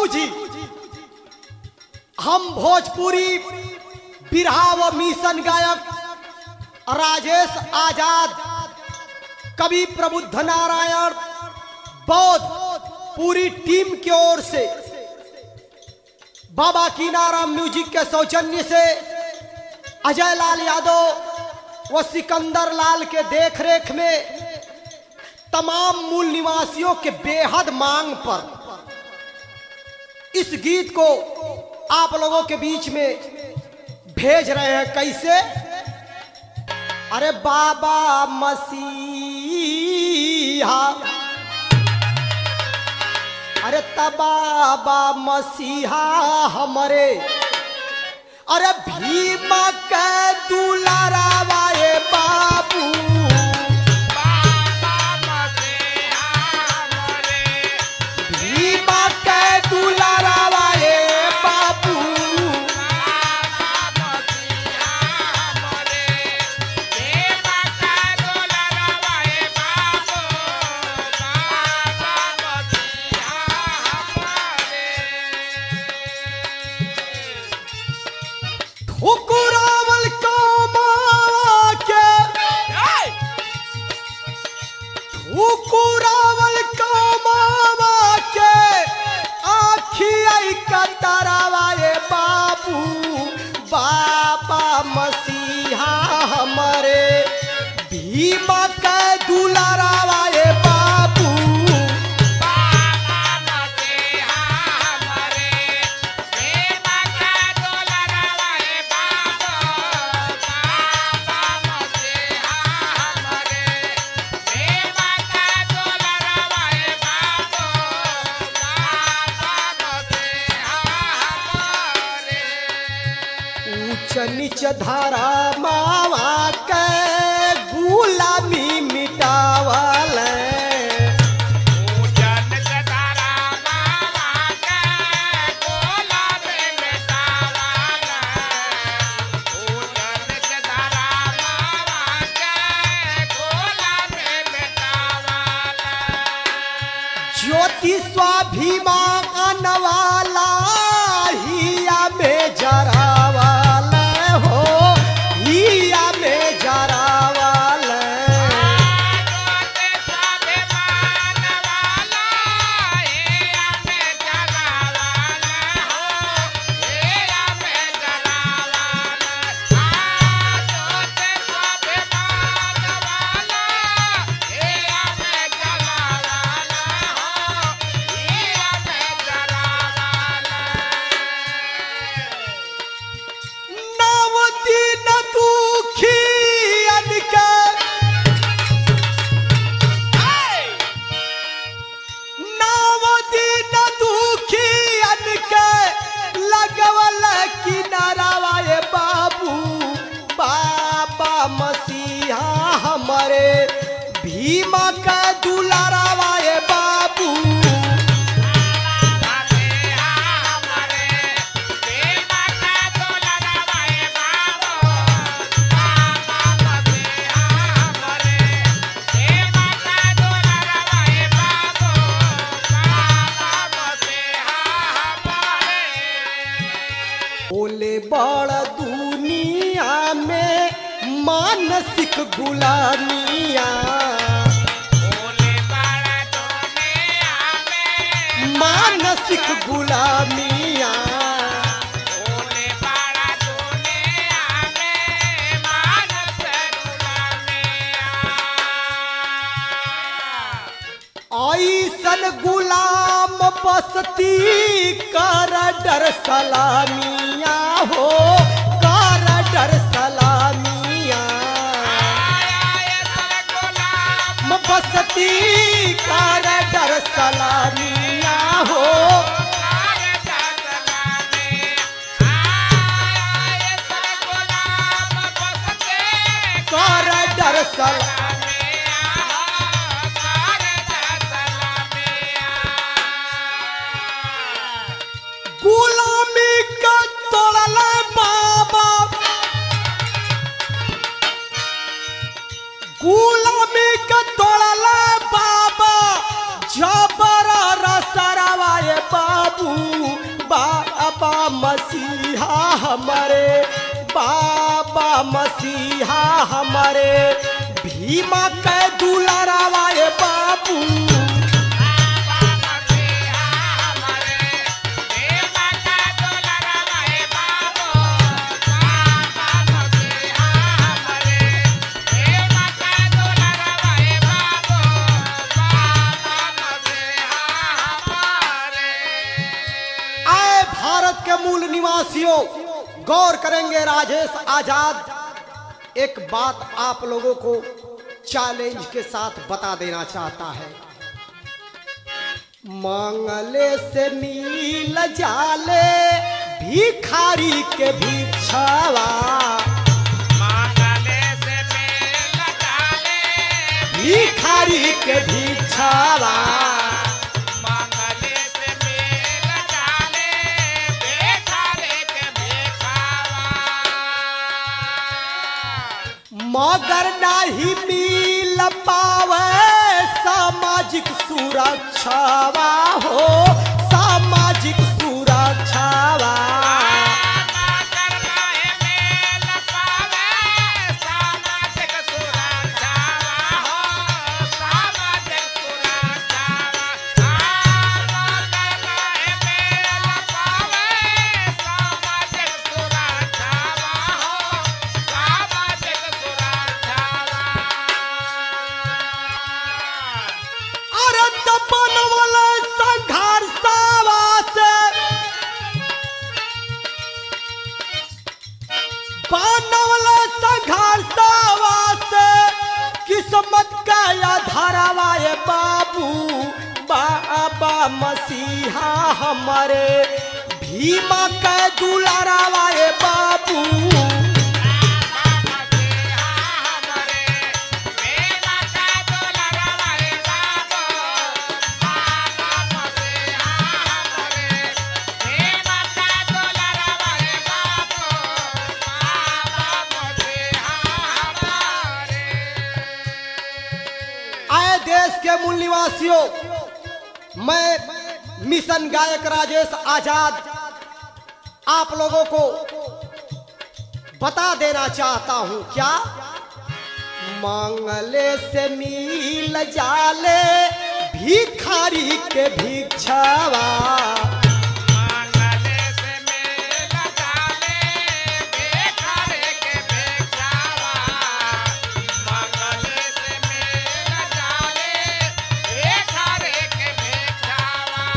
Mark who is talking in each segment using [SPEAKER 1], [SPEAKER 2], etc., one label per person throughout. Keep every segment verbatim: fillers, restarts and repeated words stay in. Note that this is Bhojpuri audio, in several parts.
[SPEAKER 1] जी, हम भोजपुरी बिरहा व मिशन गायक राजेश आजाद, कवि प्रबुद्ध नारायण बौद्ध पूरी टीम की ओर से बाबा कीनाराम म्यूजिक के सौजन्य से अजय लाल यादव व सिकंदर लाल के देखरेख में तमाम मूल निवासियों के बेहद मांग पर इस गीत को आप लोगों के बीच में भेज रहे हैं। कैसे? अरे बाबा मसीहा, अरे तबाबा मसीहा हमारे, अरे भीमा के दुलारावाए बाबू,
[SPEAKER 2] बाबा मसीहा हमारे,
[SPEAKER 1] भीमा के दुलारावाए बाबू,
[SPEAKER 2] बाबा मसीहा हमारे, देवा का दुलारावाए बाबू, बाबा मसीहा हमारे।
[SPEAKER 1] ठुकुरावल कामावा के, ठुकुरावल कामावा के, आखिया कतरावाए बाबू, बाबा मसीहा हमारे, भीमा के दुलारावाए बाबू,
[SPEAKER 2] बाबा मसीहा हमारे, देवा का दुलारावाए बाबू, बाबा मसीहा हमारे, देवा का दुलारावाए बाबू, बाबा मसीहा हमारे।
[SPEAKER 1] ऊंच नीच धारा मावा के गुलामी मिटावल,
[SPEAKER 2] पूजन सदारा मामा के गोला में मिटावाला, पूजन सदारा मामा के गोला में मिटावाला।
[SPEAKER 1] ज्योति स्वाभिमान वाला हिया में जरावल हो, हिया में जरावल,
[SPEAKER 2] जोते स्वाभिमान वाला हेया में जलावाला हो, हेया में जलावाला। जोते स्वाभिमान वाला हेया में जलावाला हो, हेया में जलावाला।
[SPEAKER 1] नव दिन दुखियन के, नव दिन दुखियन के लगवल किनारावाए बाबू, बाबा मसीहा हमारे, भीमा के दुलारावाए बाबू,
[SPEAKER 2] मसीहा हमारे, देवा का दुलारावाए बाबू, बाबा मसीहा हमारे, देवा का दुलारावाए बाबू, बाबा मसीहा हमारे।
[SPEAKER 1] बोले बड़ दुनिया में मानसिक गुलामिया,
[SPEAKER 2] बोले बड़ा दुनिया में
[SPEAKER 1] मानसिक गुलामिया,
[SPEAKER 2] बोले बड़ा दुनिया में मानस गुलामिया।
[SPEAKER 1] ऐसन गुलाम बसती कर डर सलामिया हो, कर डर सलामिया, बसती कर डर सलामिया हो, कर डर सलामिया, गुलामी का तोड़ल बाबा, गुलामी का तोड़ल बाबा, जबर रसरवाए बाबा, मसीहा हमारे, बाबा मसीहा हमारे, भीमा के दुलारावा ए बाबू। आए भारत के मूल निवासियों, गौर करेंगे राजेश आजाद एक बात आप लोगों को चैलेंज के साथ बता देना चाहता है। मांगले से मिल जाले भिखारी के भिक्षावा,
[SPEAKER 2] मांगले से मिल जाले
[SPEAKER 1] भिखारी के भिक्षावा।
[SPEAKER 2] मांगले से मिल जाले भिखारी के भिखावा।
[SPEAKER 1] मगर नहीं मिल पावे सामाजिक सुरक्षावा हो, सामाजिक सुरक्षावा।
[SPEAKER 2] मगर नहीं मिल पावे सामाजिक सुरक्षावा हो, सामाजिक सुरक्षावा। मगर नहीं मिल पावे सामाजिक सुरक्षावा हो, सामाजिक सुरक्षावा।
[SPEAKER 1] अरे दबन वाला संघर्षावा से, बनवला संघर्षावा से, किस्मत का आधारवा ए बाबू, बाबा मसीहा हमारे, भीमा के दुलारावा ए बाबू। आए देश के मूल निवासियों, मैं मिशन गायक राजेश आजाद आप लोगों को बता देना चाहता हूं क्या, मांगले से मिल जाले भिखारी के भिक्षावा।
[SPEAKER 2] मांगले से मिल जाले भिखारी के भिक्षावा। मांगले से मिल जाले भिखारी के भिक्षावा।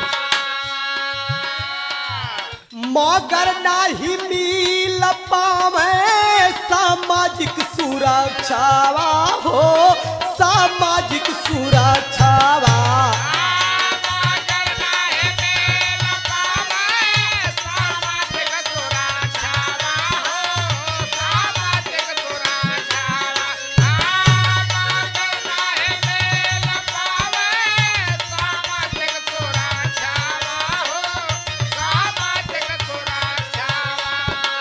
[SPEAKER 1] मगर नहीं मिल पावे सामाजिक सुरक्षावा हो, सामाजिक सुरक्षावा।
[SPEAKER 2] मगर नहीं मिल पावे सामाजिक सुरक्षावा हो, सामाजिक सुरक्षावा। मगर नहीं मिल पावे सामाजिक सुरक्षावा हो, सामाजिक सुरक्षावा।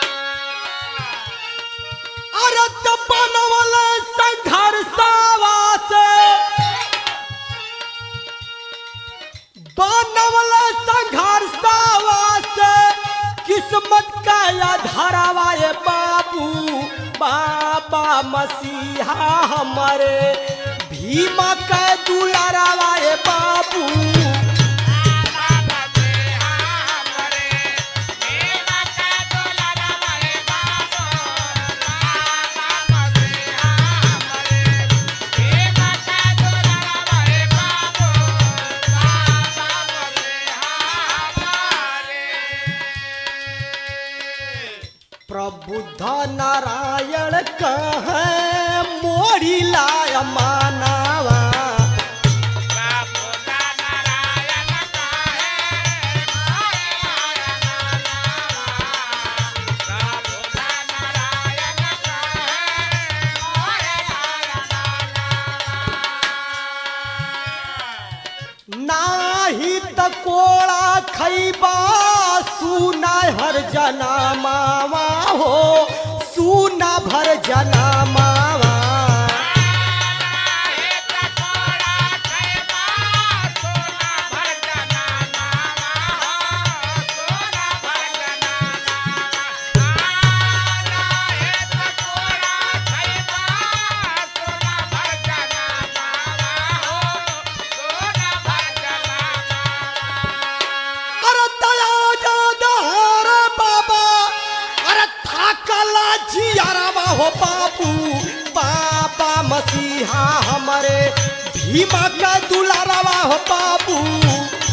[SPEAKER 1] अरे दबन वाले संघर्षावा से, बनवला संघर्षावा से, किस्मत का आधारवा ए बाबू, बाबा मसीहा हमारे, भीमा के दुलारावा ए बाबू। प्रबुद्ध नारायण कहे मोरी लाय मानावा, नाही त कोड़ा खैबा सुना हर जना मावा हो, सुना भर जना मावा। हो बाबू बाबा मसीहा हमारे भीमा का दुलारावा हो बाबू